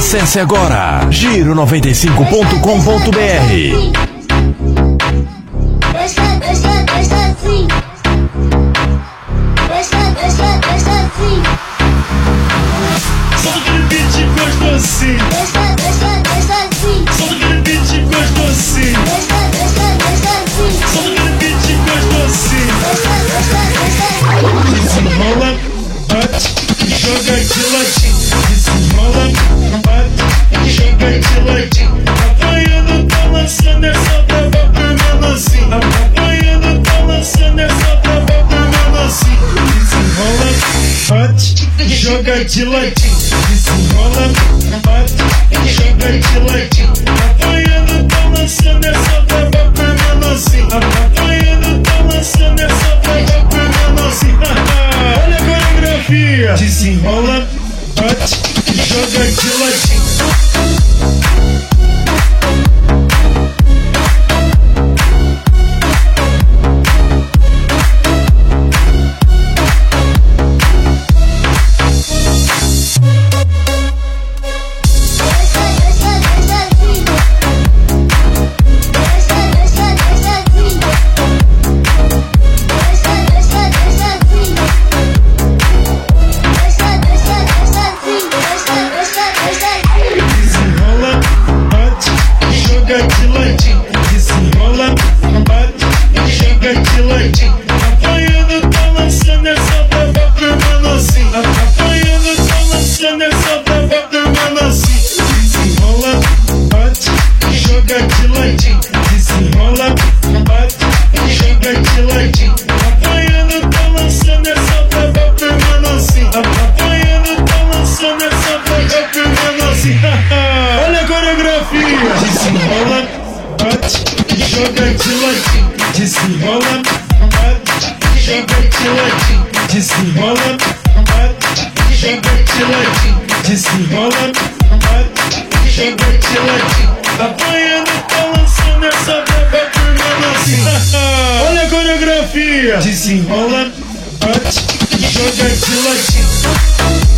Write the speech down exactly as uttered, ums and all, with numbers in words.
Acesse agora giro noventa e cinco ponto com ponto br. Deixa, deixa, deixa assim. Deixa, deixa, deixa assim. Só aquele beat gostosinho. Deixa, deixa, deixa assim. Só aquele beat gostosinho. Deixa, deixa, deixa assim. Só aquele beat gostosinho. Deixa, deixa, deixa assim. Desenrola, bate, joga de ladinho. Desenrola, bate, joga de ladinho. Apanhando, tá lançando essa brava pro menorzinho. Apanhando, tá lançando essa brava pro menorzinho. Desenrola, bate, joga de ladinho. Desenrola, bate, joga de ladinho. Apanhando, tá lançando essa brava pro menorzinho. Apanhando, tá lançando essa brava pro menorzinho. Olha a coreografia. Desenrola, bate, joga de ladinho. Desenrola, bate, joga de ladinho. Apanhando, tá lançando essa brava pro menorzinho. Apanhando, tá lançando essa brava pro menorzinho. Desenrola, bate, joga de ladinho. Desenrola, bate, joga de ladinho. Apanhando, tá lançando essa brava pro menorzinho. Apanhando, tá lançando essa brava pro menorzinho. Olha a coreografia. Desenrola, bate, joga de ladinho. Desenrola, bate, joga de ladinho. Desenrola, bate, joga de ladinho. Desenrola, bate, joga de ladinho. Apanhando, tá lançando essa brava pro menorzinho. Olha a coreografia. Desenrola, bate, joga de ladinho.